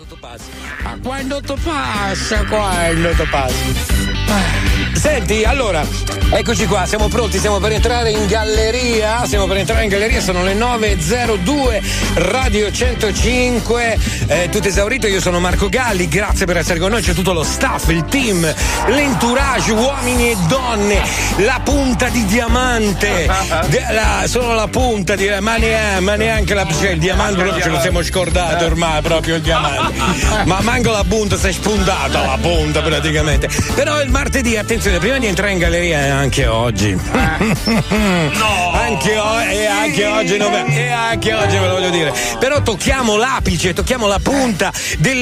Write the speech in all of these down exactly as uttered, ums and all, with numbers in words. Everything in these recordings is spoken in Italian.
tu passi. Ah, quando tu passa, quando tu passi. Senti, allora, eccoci qua, siamo pronti, stiamo per entrare in galleria, stiamo per entrare in galleria, sono le nove e zero due, Radio centocinque, eh, tutto esaurito, io sono Marco Galli, grazie per essere con noi, c'è tutto lo staff, il team, l'entourage, uomini e donne, la punta di diamante, de, la, solo la punta, di, ma, neanche, ma neanche la, cioè, il diamante proprio ce lo siamo scordato ormai, proprio il diamante, ma manco la punta, si è spuntata la punta praticamente, però il martedì, attenzione, prima di entrare in galleria anche oggi no anche, o- e anche oggi no, e anche oggi ve lo voglio dire, però tocchiamo l'apice, tocchiamo la punta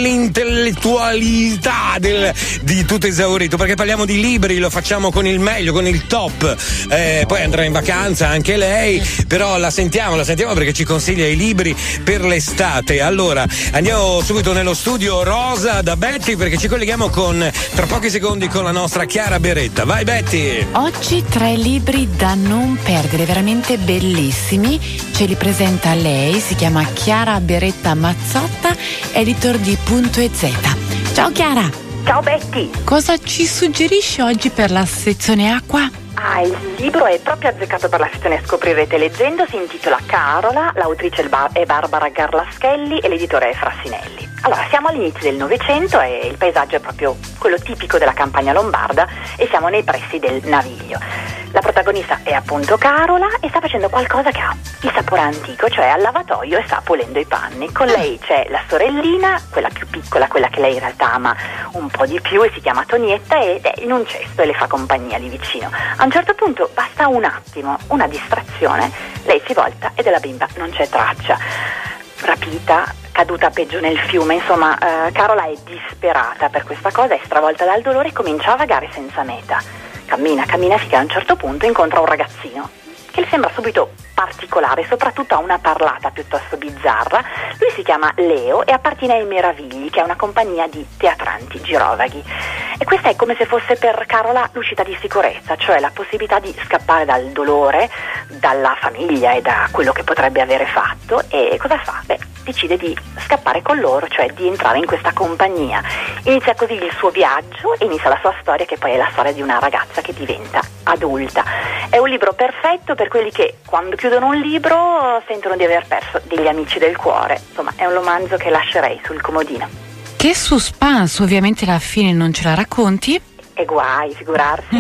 dell'intellettualità del, di tutto esaurito, perché parliamo di libri, lo facciamo con il meglio, con il top, eh, poi andrà in vacanza anche lei, però la sentiamo, la sentiamo perché ci consiglia i libri per l'estate. Allora andiamo subito nello studio rosa da Betty, perché ci colleghiamo con tra pochi secondi con la nostra Chiara Beretta. Vai Betty! Oggi tre libri da non perdere, veramente bellissimi. Ce li presenta lei, si chiama Chiara Beretta Mazzotta, editor di Punto e Z. Ciao Chiara! Ciao Betty! Cosa ci suggerisci oggi per la sezione acqua? Ah, il libro è proprio azzeccato per la sezione Scoprirete leggendo, si intitola Carola, l'autrice è Barbara Garlaschelli e l'editore è Frassinelli. Allora, siamo all'inizio del Novecento e il paesaggio è proprio quello tipico della campagna lombarda e siamo nei pressi del Naviglio. La protagonista è appunto Carola e sta facendo qualcosa che ha il sapore antico, cioè al lavatoio e sta pulendo i panni. Con lei c'è la sorellina, quella più piccola, quella che lei in realtà ama un po' di più e si chiama Tonietta ed è in un cesto e le fa compagnia lì vicino. A un certo punto basta un attimo, una distrazione, lei si volta e della bimba non c'è traccia. Rapita, caduta peggio nel fiume, insomma eh, Carola è disperata per questa cosa, è stravolta dal dolore e comincia a vagare senza meta. Cammina, cammina finché a un certo punto incontra un ragazzino che le sembra subito particolare, soprattutto ha una parlata piuttosto bizzarra. Lui si chiama Leo e appartiene ai Meravigli, che è una compagnia di teatranti girovaghi. E questa è come se fosse per Carola l'uscita di sicurezza, cioè la possibilità di scappare dal dolore, dalla famiglia e da quello che potrebbe avere fatto. E cosa fa? Beh, decide di scappare con loro, cioè di entrare in questa compagnia. Inizia così il suo viaggio e inizia la sua storia, che poi è la storia di una ragazza che diventa adulta. È un libro perfetto per quelli che quando chiudono un libro sentono di aver perso degli amici del cuore. Insomma, è un romanzo che lascerei sul comodino. Che suspense, ovviamente la fine non ce la racconti? E guai, figurarsi.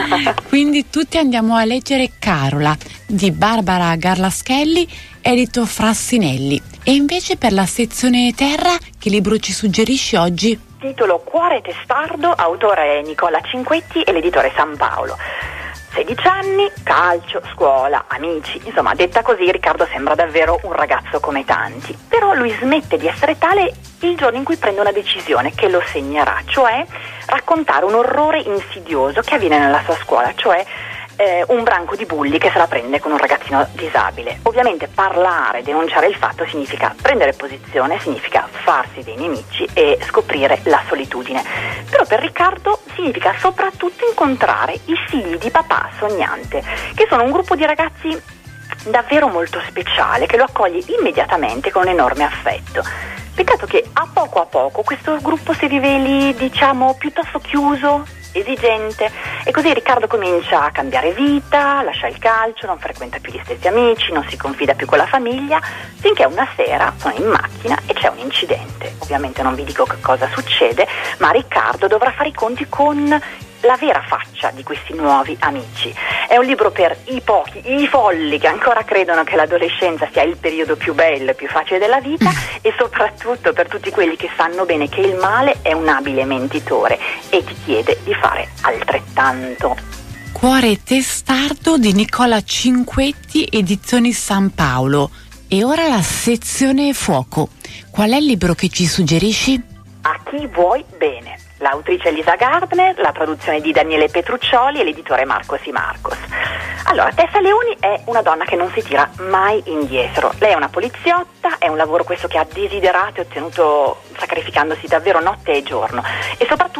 Quindi tutti andiamo a leggere Carola di Barbara Garlaschelli, edito Frassinelli. E invece per la sezione terra, che libro ci suggerisci oggi? Titolo Cuore testardo, autore è Nicola Cinquetti e l'editore San Paolo. sedici anni, calcio, scuola, amici, insomma, detta così Riccardo sembra davvero un ragazzo come tanti, però lui smette di essere tale il giorno in cui prende una decisione che lo segnerà, cioè raccontare un orrore insidioso che avviene nella sua scuola, cioè eh, un branco di bulli che se la prende con un ragazzino disabile. Ovviamente parlare, denunciare il fatto significa prendere posizione, significa farsi dei nemici e scoprire la solitudine. Però per Riccardo significa soprattutto incontrare i figli di papà sognante, che sono un gruppo di ragazzi davvero molto speciale che lo accoglie immediatamente con un enorme affetto. Peccato che a poco a poco questo gruppo si riveli, diciamo, piuttosto chiuso, esigente, e così Riccardo comincia a cambiare vita, lascia il calcio, non frequenta più gli stessi amici, non si confida più con la famiglia, finché una sera sono in macchina e c'è un incidente. Ovviamente non vi dico che cosa succede, ma Riccardo dovrà fare i conti con la vera faccia di questi nuovi amici. È un libro per i pochi, i folli che ancora credono che l'adolescenza sia il periodo più bello e più facile della vita e soprattutto per tutti quelli che sanno bene che il male è un abile mentitore e ti chiede di fare altrettanto. Cuore testardo di Nicola Cinquetti, edizioni San Paolo. E ora la sezione fuoco. Qual è il libro che ci suggerisci? A chi vuoi bene. L'autrice Elisa Gardner, la traduzione di Daniele Petruccioli e l'editore Marcos y Marcos. Allora, Tessa Leoni è una donna che non si tira mai indietro. Lei è una poliziotta, è un lavoro questo che ha desiderato e ottenuto sacrificandosi davvero notte e giorno e soprattutto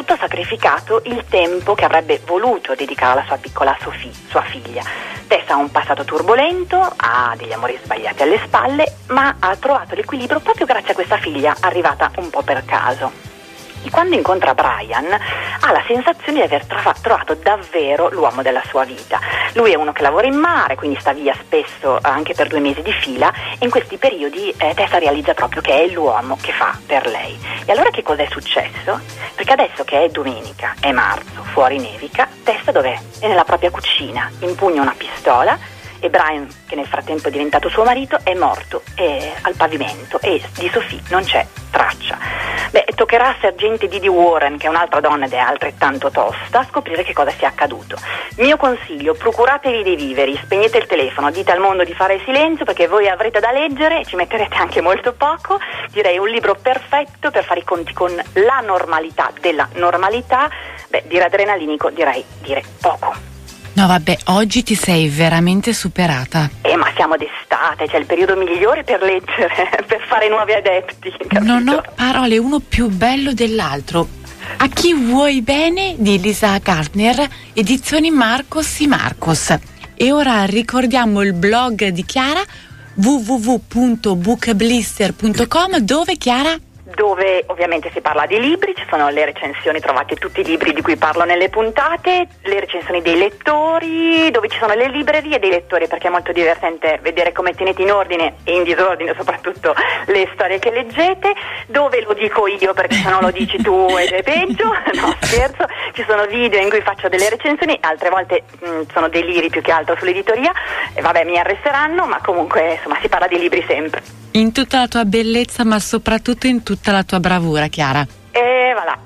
soprattutto ha sacrificato il tempo che avrebbe voluto dedicare alla sua piccola Sophie, sua figlia. Tessa ha un passato turbolento, ha degli amori sbagliati alle spalle, ma ha trovato l'equilibrio proprio grazie a questa figlia arrivata un po' per caso. E quando incontra Brian ha la sensazione di aver trova- trovato davvero l'uomo della sua vita. Lui è uno che lavora in mare, quindi sta via spesso anche per due mesi di fila, e in questi periodi eh, Tessa realizza proprio che è l'uomo che fa per lei. E allora che cosa è successo? Perché adesso che è domenica, è marzo, fuori nevica, Tessa dov'è? È nella propria cucina, impugna una pistola, e Brian, che nel frattempo è diventato suo marito, è morto è al pavimento, e di Sophie non c'è traccia. Beh, toccherà a sergente Didi Warren, che è un'altra donna ed è altrettanto tosta, scoprire che cosa sia accaduto. Mio consiglio: procuratevi dei viveri, spegnete il telefono, dite al mondo di fare silenzio, perché voi avrete da leggere e ci metterete anche molto poco. Direi un libro perfetto per fare i conti con la normalità della normalità. Beh, dire adrenalinico, direi dire poco. No vabbè, oggi ti sei veramente superata. Eh, ma siamo d'estate, c'è il periodo migliore per leggere, per fare nuovi adepti, capito? Non ho parole uno più bello dell'altro. A chi vuoi bene di Lisa Gardner, edizioni Marcos y Marcos. E ora ricordiamo il blog di Chiara, w w w punto bookblister punto com, dove, Chiara? Dove ovviamente si parla di libri, ci sono le recensioni, trovate tutti i libri di cui parlo nelle puntate, le recensioni dei lettori, dove ci sono le librerie dei lettori, perché è molto divertente vedere come tenete in ordine e in disordine soprattutto le storie che leggete, dove lo dico io perché se non lo dici tu è peggio, no scherzo, ci sono video in cui faccio delle recensioni, altre volte mh, sono deliri più che altro sull'editoria, e vabbè mi arresteranno, ma comunque insomma si parla di libri sempre. In tutta la tua bellezza, ma soprattutto in tutta la tua bravura, Chiara. E voilà.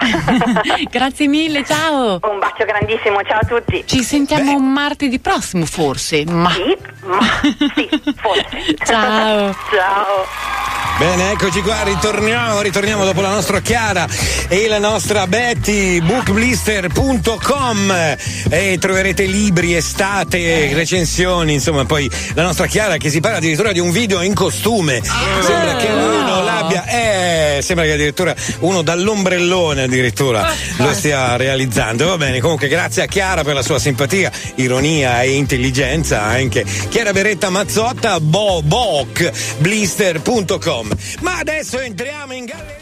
Grazie mille, ciao. Un bacio grandissimo, ciao a tutti. Ci sentiamo Beh. martedì prossimo, forse. Ma... Sì, ma sì, forse. Ciao. Ciao. Bene, eccoci qua, ritorniamo, ritorniamo dopo la nostra Chiara e la nostra Betty, bookblister punto com, e troverete libri, estate, recensioni, insomma, poi la nostra Chiara che si parla addirittura di un video in costume. Ah, sembra che uno l'abbia, eh, sembra che addirittura uno dall'ombrellone addirittura lo stia realizzando. Va bene, comunque grazie a Chiara per la sua simpatia, ironia e intelligenza anche. Chiara Beretta Mazzotta, bo, bookblister punto com. Ma adesso entriamo in galleria.